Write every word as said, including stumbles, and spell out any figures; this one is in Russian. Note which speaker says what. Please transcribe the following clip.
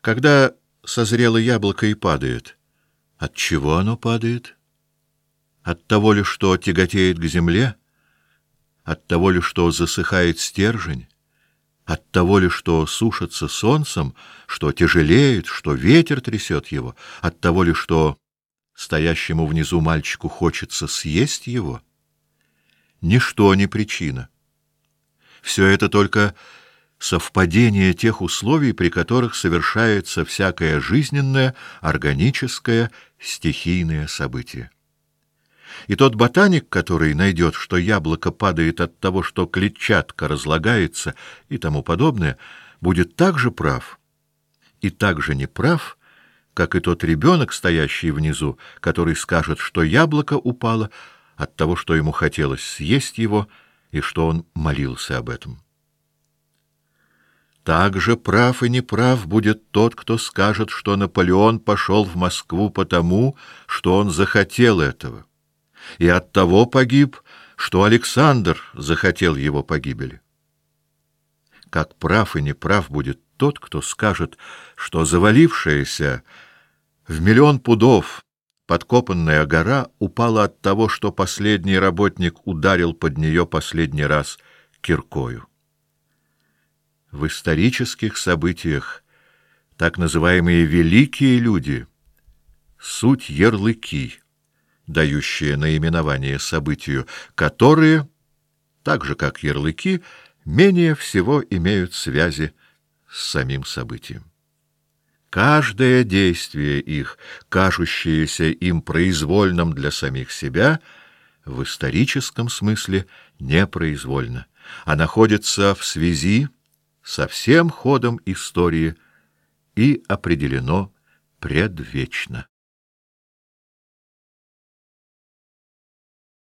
Speaker 1: Когда созрело яблоко и падает, от чего оно падает? От того ли, что тяготеет к земле? От того ли, что засыхает стержень? От того ли, что сушится солнцем, что тяжелеет, что ветер трясет его? От того ли, что стоящему внизу мальчику хочется съесть его? Ничто не причина. Все это только совпадение тех условий, при которых совершается всякое жизненное, органическое, стихийное событие. И тот ботаник, который найдет, что яблоко падает от того, что клетчатка разлагается и тому подобное, будет так же прав и так же неправ, как и тот ребенок, стоящий внизу, который скажет, что яблоко упало от того, что ему хотелось съесть его и что он молился об этом. Так же прав и неправ будет тот, кто скажет, что Наполеон пошел в Москву потому, что он захотел этого, и оттого погиб, что Александр захотел его погибели. Как прав и неправ будет тот, кто скажет, что завалившаяся в миллион пудов подкопанная гора упала от того, что последний работник ударил под нее последний раз киркою. В исторических событиях так называемые великие люди — суть ярлыки, дающие наименование событию, которые, так же как ярлыки, менее всего имеют связи с самим событием. Каждое действие их, кажущееся им произвольным для самих себя, в историческом смысле непроизвольно, а находится в связи со всем ходом истории и определено предвечно.